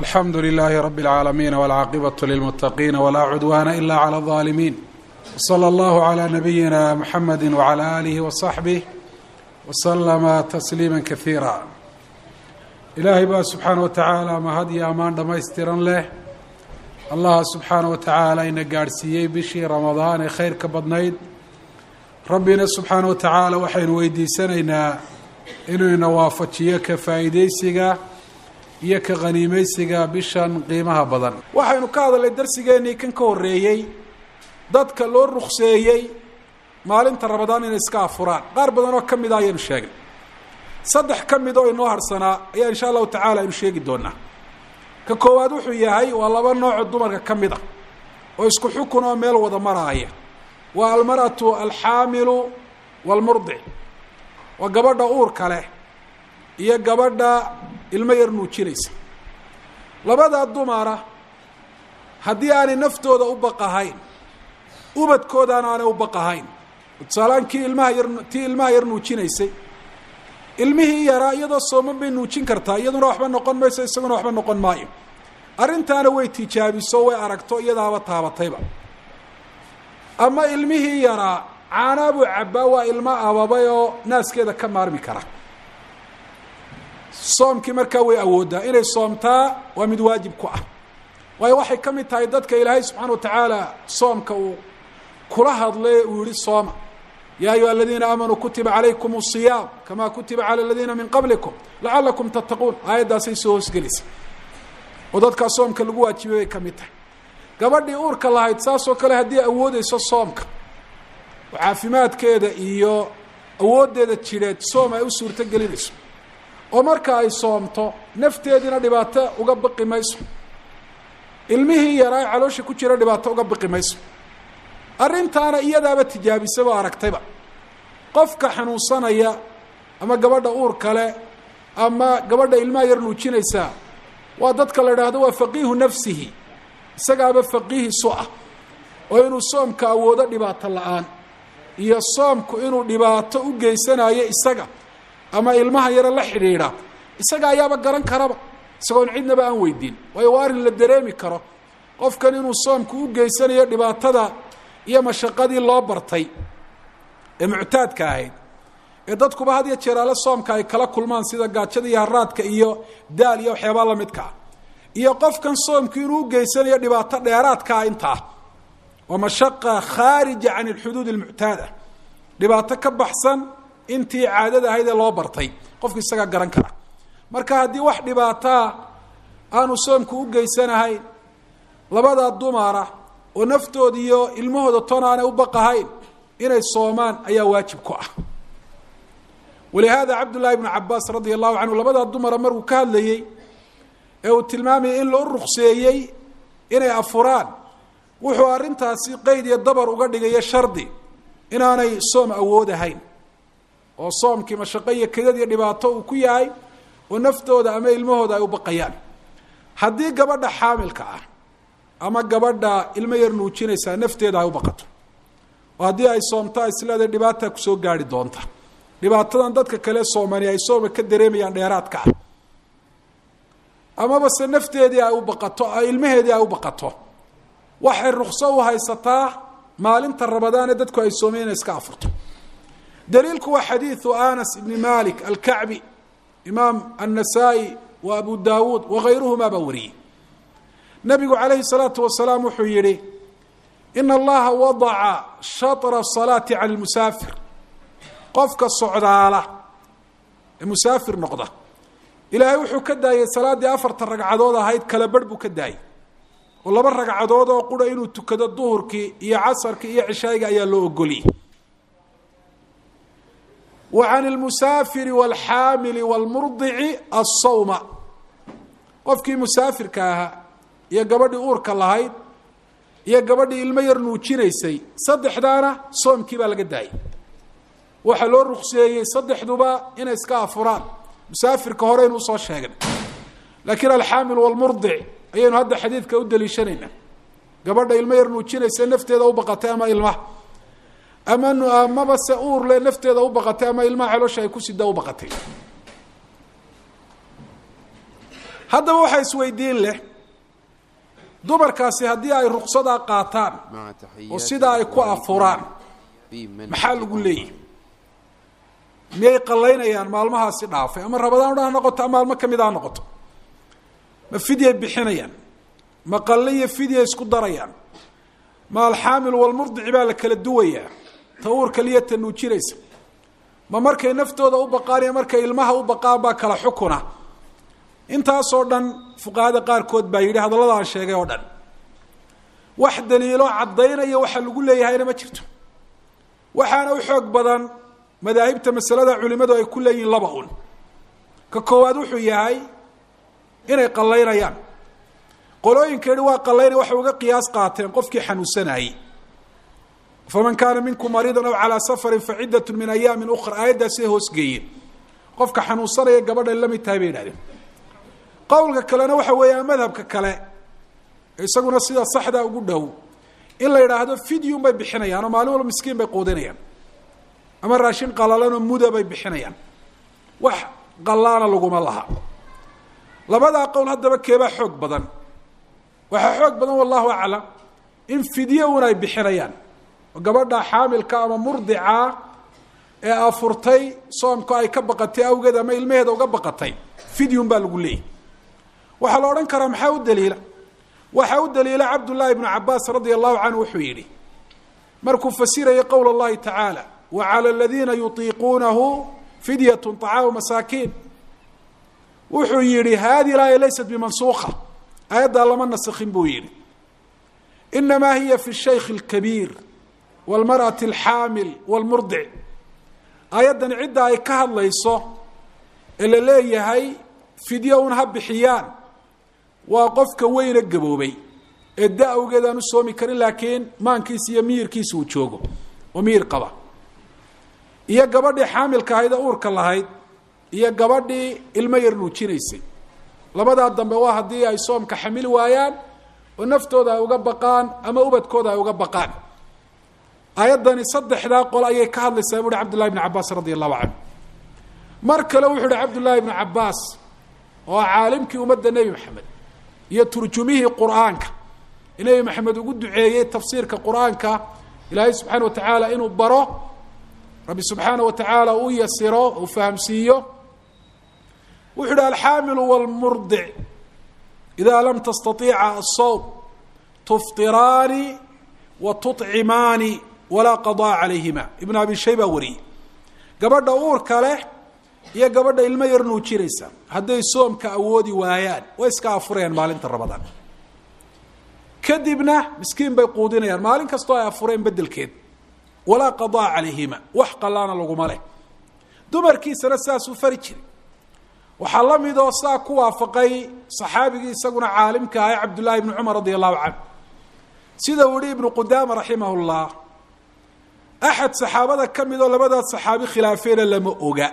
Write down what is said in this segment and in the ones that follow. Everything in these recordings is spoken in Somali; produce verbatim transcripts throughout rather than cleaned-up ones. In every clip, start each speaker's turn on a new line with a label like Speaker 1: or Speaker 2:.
Speaker 1: الحمد لله رب العالمين والعاقبة للمتقين ولا عدوان إلا على الظالمين وصلى الله على نبينا محمد وعلى آله وصحبه وسلم تسليما كثيرا إلهي baa سبحaaنه وتaعaaلى mahad iyo amaan dhamaystiran leh allah سubحaanaه وataعaalى ina gaadhsiiyey bishii ramadaan ee khayrka badnayd rabbina سubحaanaه وataعaalى waxaynu weydiisanaynaa inuu ina waafajiyo ka faa'iidaysiga iyo ka qaniimaysiga bishan qiimaha badan waxaynu ka hadalnay darsigeennii kan ka horreeyey dadka loo ruqseeyey maalinta ramadaan inay iska afuraan qaar badan oo ka mid a ayaynu sheegnay saddex ka mid oo inoo harsanaa ayaa insha allahu tacaala aynu sheegi doonaa ka koowaad wuxuu yahay waa laba nooco dumarka ka mid a oo isku xukun oo meel wada maraaya waa almar'atu alxaamilu waalmurdic waa gabadha uurka leh iyo gabadha ilmo yar nuujinaysa labadaa dumara haddii aanay naftooda u baqahayn ubadkoodaana aanay u baqahayn tusaalaan kii ilmaha yar tii ilmaha yar nuujinaysay ilmihii yaraa iyadoo sooman bay nuujin kartaa iyaduna waxba noqon mayso isaguna waxba noqon maayo arrintaana way tijaabiso way aragto iyadaaba taabatayba ama ilmihii yaraa caanaabuu cabbaa waa ilmo ababay oo naaskeeda ka maarmi kara soomkii markaa way awooddaa inay soomtaa waa mid waajib ku ah waayo waxay ka mid tahay dadka ilaahay subxaana watacaala soomka uu kula hadlay uu yihi sooma yaa ayuha aladiina aamanuu kutiba calaykum الصiyaam kama kutiba calى aladiina min qablikum lacalakum tattaquun aayaddaasay soo hoosgelaysa oo dadkaa soomka lagu waajibay bay ka mid tahay gabadhii uurka lahayd saasoo kale haddii awoodeyso soomka oo caafimaadkeeda iyo awooddeeda jidheed soom ay u suurto gelinayso oo marka ay soomto nafteediina dhibaato uga baqi mayso ilmihii yaraa caloosha ku jira dhibaato uga baqi mayso arrintaana iyadaaba tijaabisaba aragtayba qofka xanuunsanaya ama gabadha uur kale ama gabadha ilmaha yar nuujinaysaa waa dadka la idhaahdo waa faqiihu nafsihi isagaaba faqiihiisu ah oo inuu soomka awoodo dhibaato la-aan iyo soomku inuu dhibaato u geysanayo isaga ama ilmaha yare la xidhiidha isaga ayaaba garan karaba isagoon cidnaba aan weydiin waayo waa arrin la dareemi karo qofkan inuu soomku u geysanayo dhibaatada iyo mashaqadii loo bartay ee muctaadka ahayd ee dadkuba had iyo jeer alle soomka ay kala kulmaan sida gaajada iyo haraadka iyo daal iyo waxyaabaa la midka ah iyo qofkan soomku inuu u geysanayo dhibaato dheeraadka ah intaa waa mashaqa khaarija can alxuduud almuctaada dhibaato ka baxsan intii caadada ahayd ee loo bartay qofku isagaa garan kara marka haddii wax dhibaataa aanu soomku u geysanahayn labadaa dumara oo naftooda iyo ilmahooda toona aanay u baqahayn inay soomaan ayaa waajib ku ah walihaada cabdullaahi ibnu cabaas radia allahu canhu labadaa dumara markuu ka hadlayey ee uu tilmaamayay in loo ruqseeyey inay afuraan wuxuu arrintaasi qeyd iyo dabar uga dhigayo shardi inaanay soom awoodahayn oo soomkii mashaqo iyo kedad iyo dhibaato uu ku yahay oo naftooda ama ilmahooda ay u baqayaan haddii gabadha xaamilka ah ama gabadha ilmo yar nuujinaysaa nafteeda ay u baqato oo haddii ay soomto isleedahay dhibaataa kusoo gaari doonta dhibaatadan dadka kale soomani ay sooma ka dareemayaan dheeraadka ah amaba se nafteedii ay u baqato ilmaheedii ay u baqato waxay rukso u haysataa maalinta ramadaane dadku ay soomeen inay iska afurto daliilku waa xadiidu anas ibni malik alkacbi imaam النasaaئي wa abu dawuud wagayruhumaa baa wariyey nabigu calayhi الsalaatu wasalaam wuxuu yihi ina allaha wadaca shaطra الصalaati cala اlmusaafir qofka socdaala ee musaafir noqda ilaahay wuxuu ka daayey salaaddii afartan ragcadood ahayd kala barh buu ka daayey oo laba ragcadood oo qura inuu tukado duhurkii iyo casarkii iyo cishaayiga ayaa loo ogoliyey وعن المسافر والحاamل والمرضع الصوم qofkii مساafirka ahaa iyo gabadhii uurka lahayd iyo gabadhii ilmo yar nuujinaysay saddexdaana soomkii baa laga daayay waxaa loo ruqseeyey saddexduba inay iska afuraan musaafirka hore inuu soo sheegnay laakiin alxaamil والمرضع ayaynu hadda xadiidka u daliishanaynaa gabadha ilmo yar nuujinaysa nafteeda u baqatay ama ilmaha ama amaba se uur le nafteeda u baqatay ama ilmaha caloosha ay ku sida u baqatay haddaba waxaa isweydiin leh dumarkaasi haddii ay ruqsadaa qaataan oo sidaa ay ku afuraan maxaa lagu leeyahay miyay qallaynayaan maalmahaasi dhaafay ama rabadaan ha noqoto ama maalmo ka mid ha noqoto ma fidyay bixinayaan ma qalle iyo fidya isku darayaan ma alxaamil walmurdici baa la kala duwayaa ta uurka liya ta nuujinaysa ma markay naftooda u baqaan iyo markay ilmaha u baqaan baa kala xukuna intaasoo dhan fuqahada qaarkood baa yidhi hadallada aan sheegay oo dhan wax daliilo caddaynaya waxa lagu leeyahayna ma jirto waxaana u xoog badan madaahibta masalada culimadu ay ku leeyihiin laba un ka koowaad wuxuu yahay inay qallaynayaan qolooyinka yidhi waa qallaynaya waxay uga qiyaas qaateen qofkii xanuunsanayey faman kaana minkum mariidan aw calaa safarin faciddat min ayaamin ukhra aayaddaasay hoosgeeyeen qofka xanuunsanaya gabadhay la mid tahay bay yidhahdeen qowlka kalena waxa weeyaa madhabka kale isaguna sida saxda ugu dhow in la yidhaahdo fidyun bay bixinayaan oo maalin walba miskiin bay quudinayaan ama raashin qalalanoo muda bay bixinayaan wax qallaana laguma laha labadaa qowl haddaba keebaa xoog badan waxaa xoog badan wallahu aclam in fidye un ay bixinayaan oo gabadha xaamilka ama murdica ee afurtay soomka ay ka baqatay awgeed ama ilmaheeda uga baqatay fidyun baa lagu leeyahy waxaa la odhan karaa maxaa u daliila waxaa u daliila cabdullaahi ibnu cabaas radia allahu canhu wuxuu yidhi markuu fasirayay qowl اllahi tacaala wacalى aladiina yutiiquunahu fidyat طacaamu masaakiin wuxuu yihi hadihi laaya laysat bimansuuka aayaddaa lama naskhin buu yihi inamaa hiya fi shaykh اlkabiir wاlmarأaةi اlxaamil wاlmurdic aayaddani cidda ay ka hadlayso ee la leeyahay fidyo un ha bixiyaan waa qofka weyna gaboobay ee da awgeed aan u soomi karin laakiin maankiisa iyo miyirkiisa uu joogo oo miyir qaba iyo gabadhii xaamilka ahayd ee uurka lahayd iyo gabadhii ilmo yar nuujinaysay labadaa dambe waa haddii ay soomka xamili waayaan oo naftooda ay uga baqaan ama ubadkooda ay uga baqaan aayaddani saddexdaa qol ayay ka hadlaysaa bu uhi cabdullahi ibnu cabaas radia allahu canhu mar kale wuxuu uhi cabdullaahi ibnu cabaas oo caalimkii ummadda nebi maxamed iyo turjumihii qur'aanka nebi maxamed ugu duceeyey tafsiirka qur'aanka ilaahay subxaana watacaala inuu baro rabbi subxaana watacaala uu yasiro uu fahamsiiyo wuxuu uhi alxaamilu wاlmurdic idaa lam tastaiica asawm tuftiraani wa tuطcimaani walaa qadaa calayhima ibn abi shayba wariyey gabadha uurka leh iyo gabadha ilmo yar nuujinaysa hadday soomka awoodi waayaan way iska afurayaan maalinta rabadaan kadibna miskiin bay quudinayaan maalin kastoo ay afureen bedelkeed walaa qadaa calayhima wax qallaana laguma leh dumarkiisana saasuu fari jiray waxaa la midoo saa ku waafaqay saxaabigii isaguna caalimka ahay cabdullaahi ibni cumar radia allahu canhu sida uu yihi ibnu qudaama raximah llah axad saxaabada ka midoo labadaas saxaabi khilaafeena lama oga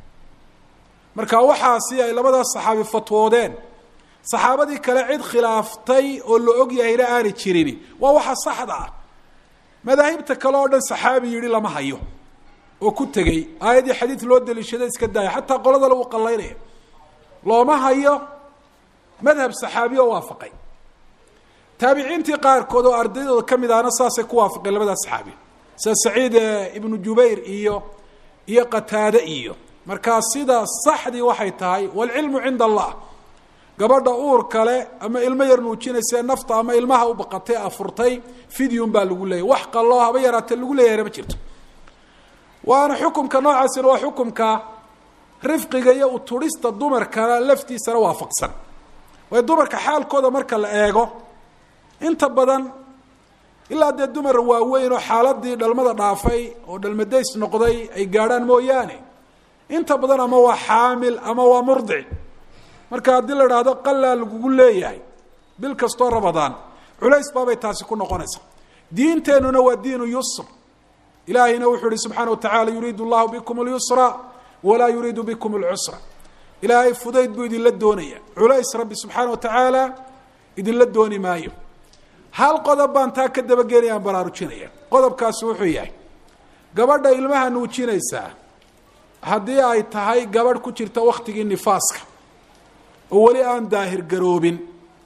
Speaker 1: marka waxaasi ay labadaas saxaabi fatwoodeen saxaabadii kale cid khilaaftay oo la og yahayna aanay jirini waa waxa saxda ah madaahibta kale oo dhan saxaabi yidhi lama hayo oo ku tegey aayaddii xadiid loo daliishaday iska daaya xataa qolada lagu qallaynaya looma hayo madhab saxaabi oo waafaqay taabiciintii qaarkood oo ardaydooda ka mid ahna saasay ku waafaqeen labadaas saxaabi sida saciid ibnu jubayr iyo iyo qataade iyo markaa sida saxdii waxay tahay waalcilmu cinda allah gabadha uur kale ama ilmo yar nuujinaysa nafta ama ilmaha u baqatay afurtay fidyun baa lagu leeyahy wax qalloo haba yaraatee lagu leeyahayna ma jirto waana xukumka noocaasina waa xukumka rifqiga iyo uturista dumarkana laftiisana waafaqsan waayo dumarka xaalkooda marka la eego inta badan ilaa dee dumar waaweyn oo xaaladii dhalmada dhaafay oo dhalmadays noqday ay gaadhaan mooyaane inta badan ama waa xaamil ama waa murdic marka haddii la idhaahdo qalaa lagugu leeyahay bil kastoo rabadaan culays baabay taasi ku noqonaysa diinteennuna waa diinu yusr ilaahayna wuxuu ihi subxaana watacaala yuriidu llahu bikum اlyusra walaa yuriidu bikum اlcusra ilaahay fudayd buu idinla doonaya culays rabbi subxaana watacaala idinla dooni maayo hal qodob baan taa ka dabagelayaan baraarujinaya qodobkaasi wuxuu yahay gabadha ilmaha nuujinaysaa haddii ay tahay gabadh ku jirta waktigii nifaaska oo weli aan daahir garoobin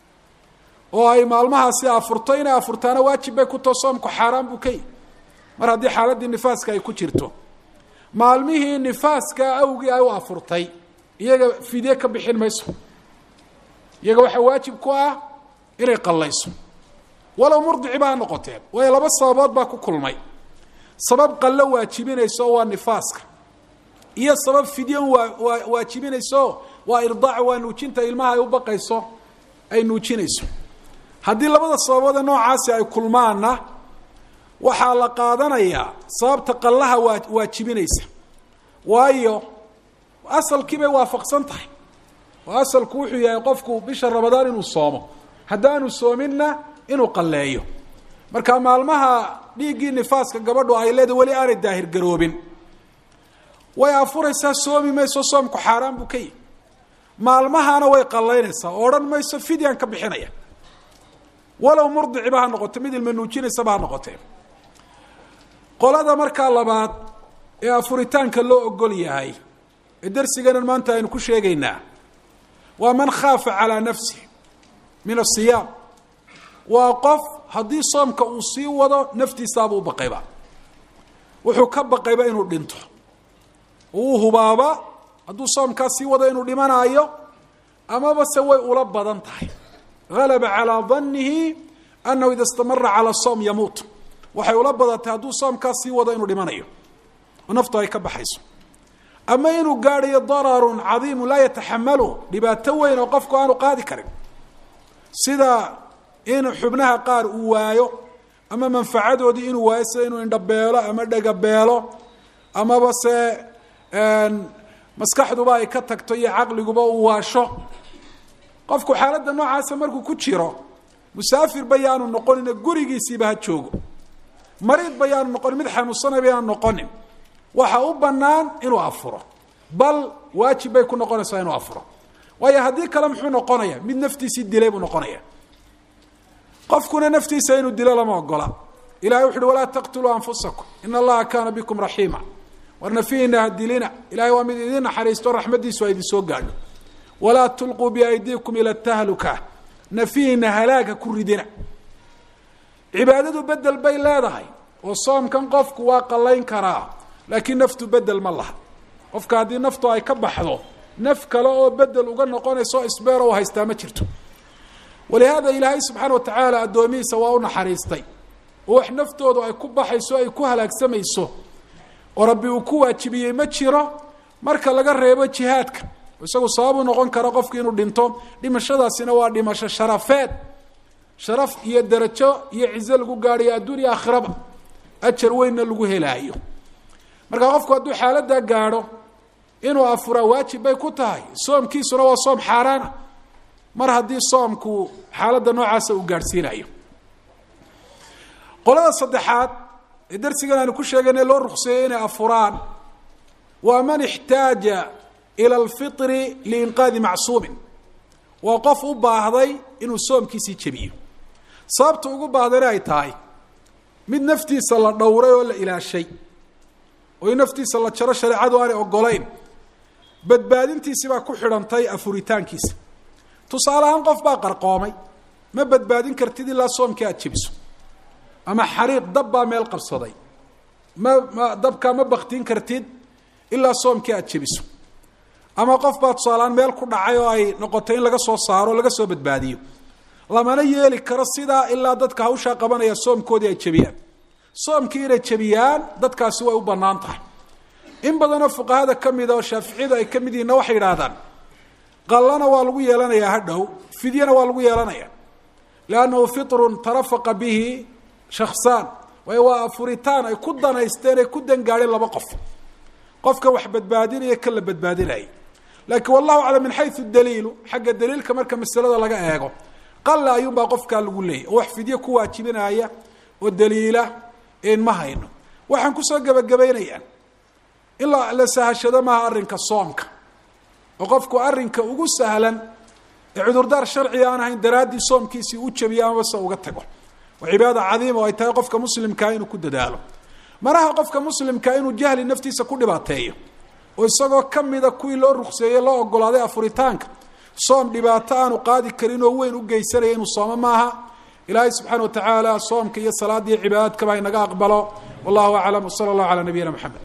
Speaker 1: oo ay maalmahaasi afurto inay afurtaana waajib bay ku taho soomku xaaraan buu ka yihi mar haddii xaaladdii nifaaska ay ku jirto maalmihii nifaaska awgii ay u afurtay iyaga fidye ka bixin mayso iyaga waxaa waajib ku ah inay qallayso walow murdiciba ha noqoteen waayo laba sababood baa ku kulmay sabab qallo waajibinayso oo waa nifaaska iyo sabab fidyan waa waajibinayso waa irdaac waa nuujinta ilmaha ay u baqayso ay nuujinayso haddii labada sababoode noocaasi ay kulmaanna waxaa la qaadanayaa sababta qallaha waa waajibinaysa waayo asalkii bay waafaqsan tahay oo asalku wuxuu yahay qofku bisha ramadaan inuu soomo haddaanu soominna inuu qalleeyo marka maalmaha dhiiggii nifaaska gabadhu ay leedahay weli aanay daahir garoobin way afuraysaa soomi mayso soomku xaaraan buu ka yihi maalmahaana way qallaynaysaa oo odhan mayso fidyaan ka bixinaya walow murdiciba ha noqoto mid ilma nuujinaysaba ha noqotee qolada markaa labaad ee afuritaanka loo ogol yahay ee darsiganan maanta aynu ku sheegaynaa waa man khaafa calaa nafsihi min asiyaam waa qof haddii soomka uu sii wado naftiisaaba u baqayba wuxuu ka baqayba inuu dhinto uu hubaaba hadduu soomkaa sii wado inuu dhimanaayo amaba se way ula badan tahay halaba calaa danihi annahu ida istamara cala soom yamuut waxay ula badatay hadduu soomkaa sii wado inuu dhimanayo oo naftu ay ka baxayso ama inuu gaadhayo dararun cadiimu laa yataxamalu dhibaato weyn oo qofku aanu qaadi karin sida in xubnaha qaar uu waayo ama manfacadoodii inuu waayo sida inuu indhabeelo ama dhagabeelo amaba se maskaxduba ay ka tagto iyo caqliguba uu waasho qofku xaaladda noocaasa markuu ku jiro musaafir bayaanu noqonin gurigiisiiba ha joogo mariid bayaanu noqonin mid xanuunsanay bayaanu noqonin waxa u bannaan inuu afuro bal waajib bay ku noqonaysaa inuu afuro waayo haddii kale muxuu noqonaya mid naftiisii dilay buu noqonaya qofkuna naftiisa inuu dilo lama ogola ilahay wuxu uhi walaa taqtuluu anfusakum ina allaha kaana bikum raxiima warna fiina ha dilina ilahay waa mid idin naxariisto raxmadiisu ay idin soo gaadho walaa tulquu biaydiikum ila tahluka nafiina halaaga ku ridina cibaadadu bedel bay leedahay oo soomkan qofku waa qallayn karaa laakiin naftu bedel ma laha qofka haddii naftu ay ka baxdo naf kale oo bedel uga noqonayso isbeer oo haystaa ma jirto walihaada ilaahay subxaana watacaala addoomihiisa waa u naxariistay oo wax naftoodu ay ku baxayso ay ku halaagsamayso oo rabbi uu ku waajibiyey ma jiro marka laga reebo jihaadka isagu sababu noqon kara qofku inuu dhinto dhimashadaasina waa dhimasho sharafeed sharaf iyo darajo iyo cizo lagu gaadhayo adduunya aakhiraba ajar weynna lagu helaayo marka qofku hadduu xaaladdaa gaadho inuu afuraa waajib bay ku tahay soomkiisuna waa soom xaaraana mar haddii soomku xaaladda noocaasa uu gaadhsiinayo qolada saddexaad ee darsigan aanu ku sheegayna loo rukseeyey inay afuraan waa man ixtaaja ila alfitri liinqaadi macsuumin waa qof u baahday inuu soomkiisii jebiyo sababta ugu baahdayna ay tahay mid naftiisa la dhowray oo la ilaashay oo in naftiisa la jaro shareecadu aanay ogolayn badbaadintiisi baa ku xidhantay afuritaankiisa tusaale ahaan qof baa qarqoomay ma badbaadin kartid ilaa soomkii aada jebiso ama xariiq dab baa meel qabsaday ma ma dabkaa ma baktiin kartid ilaa soomkii aada jebiso ama qof baa tusaaleaan meel ku dhacay oo ay noqotay in laga soo saaro laga soo badbaadiyo lamana yeeli karo sidaa ilaa dadka hawshaa qabanaya soomkoodii ay jebiyaan soomkii inay jebiyaan dadkaasi way u bannaan tahay in badanoo fuqahada ka mida oo shaaficiyadu ay ka mid yihiinna waxay yidhaahdaan qallana waa lagu yeelanayaa hadhow fidyana waa lagu yeelanaya liannahu fitrun tarafaqa bihi shaksaan waayo waa afuritaan ay ku danaysteen ay ku dangaadheen laba qof qofka wax badbaadinaya kan la badbaadinaya laakiin wallahu aclam min xayu daliilu xagga daliilka marka masalada laga eego qalla ayuunbaa qofkaa lagu leeyay oo wax fidyo ku waajibinaya oo daliila in ma hayno waxaan kusoo gebagabaynayaa in la sahashado maaha arrinka soomka oo qofku arrinka ugu sahlan ee cudurdaar sharciga aan ahayn daraaddii soomkiisii u jabiyo amase uga tago waa cibaada cadiima oo ay tahay qofka muslimkaa inuu ku dadaalo maraha qofka muslimkaa inuu jahli naftiisa ku dhibaateeyo oo isagoo ka mida kuwii loo rukseeyey loo ogolaaday afuritaanka soom dhibaato aanu qaadi karin oo weyn u geysanaya inuu soomo maaha ilaahay subxaana wa tacaala soomka iyo salaada iyo cibaadadkaba inaga aqbalo wallahu aclam wsala allahu calaa nabiyina maxamed